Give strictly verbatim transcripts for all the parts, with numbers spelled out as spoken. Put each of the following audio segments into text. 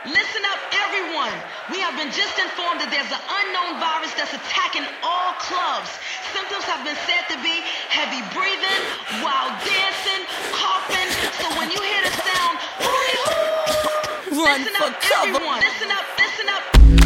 Listen up, everyone. We have been just informed that there's an unknown virus that's attacking all clubs. Symptoms have been said to be heavy breathing, wild dancing, coughing. So when you hear the sound, run listen for up, cover. everyone. Listen up, listen up.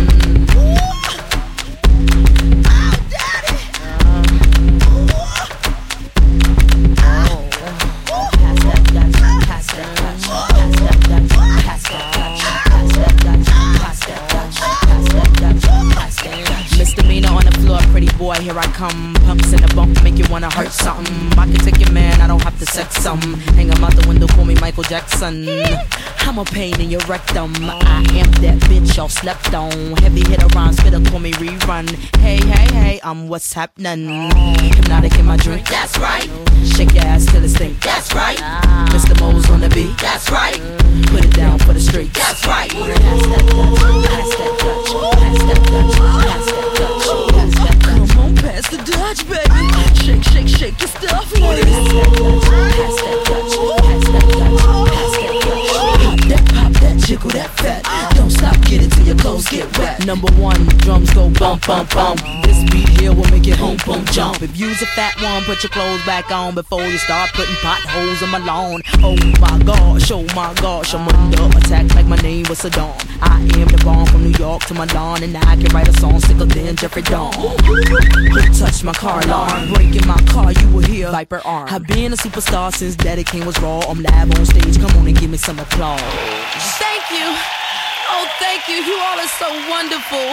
Misdemeanor on the floor, pretty boy, here I come. Pumps in the bump, make you wanna hurt something. I can take your man, I don't have to sex some. Hang him out the window, call me Michael Jackson. I'm a pain in your rectum. I am that bitch y'all slept on. Heavy hitter rhyme, spitter, call me rerun. Hey, hey, hey, I'm what's happening. Hypnotic in my drink, that's right. Shake your ass till it stink, that's right. Mister Mo's on the beat, that's right. Put it down for the street, that's right. Pass that Dutch, pass that Dutch, pass that Dutch, pass that Dutch, pass that Dutch. Come on, pass the Dutch, baby. Shake, shake, shake your stuff, with it. Pass that Dutch, pass that Dutch, pass that Dutch, pass that Dutch. Pop that, pop that, jiggle that fat. Don't stop, get it till your clothes get wet. Number one, drums go bump, bump, bump. This beat here will make it boom, boom, jump. If you's a fat one, put your clothes back on before you start putting potholes in my lawn. Oh my gosh, oh my gosh, I'm under attack like my name was Saddam. I am the bomb from New York to Milan, and I can write a song sicker than Jeffrey Dawn. Who touched my car alarm? Breaking my car, you will hear Viper arm. I've been a superstar since Daddy King was raw. I'm live on stage, come on and give me some applause. Thank you. Oh, thank you. You all are so wonderful.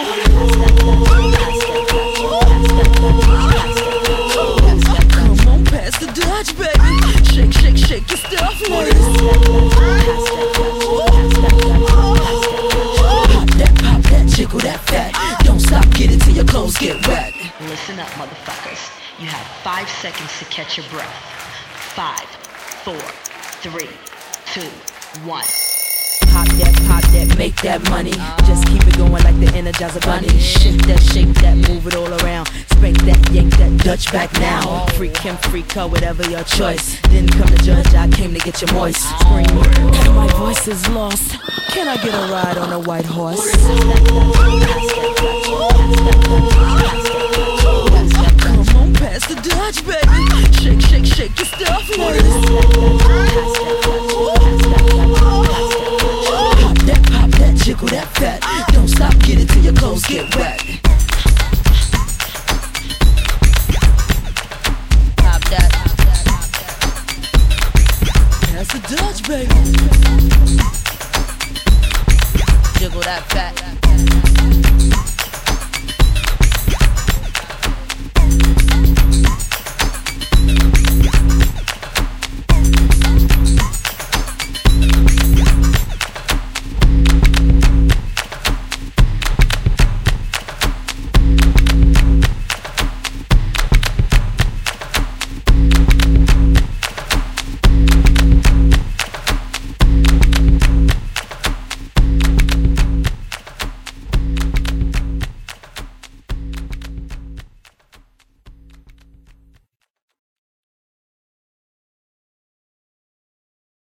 Come on, pass the Dutch, baby. Shake, shake, shake your stuff, with it. Pop that, pop that, jiggle that fat. Don't stop, get it till your clothes get wet. Listen up, motherfuckers. You have five seconds to catch your breath. Five, four, three, two, one. Pop that, pop that, make that money. Just keep it going like the Energizer Bunny. Shake that, shake that, move it all around. Spank that, yank that, Dutch back now. Freak him, freak her, whatever your choice. Didn't come to judge, I came to get you moist. Scream, my voice is lost. Can I get a ride on a white horse? Come on, pass the Dutch, baby. Shake, shake, shake your stuff, with it. Jiggle that fat. Don't stop, get it till your clothes get wet. Pop that. Pass the Dutch, baby. Jiggle that fat.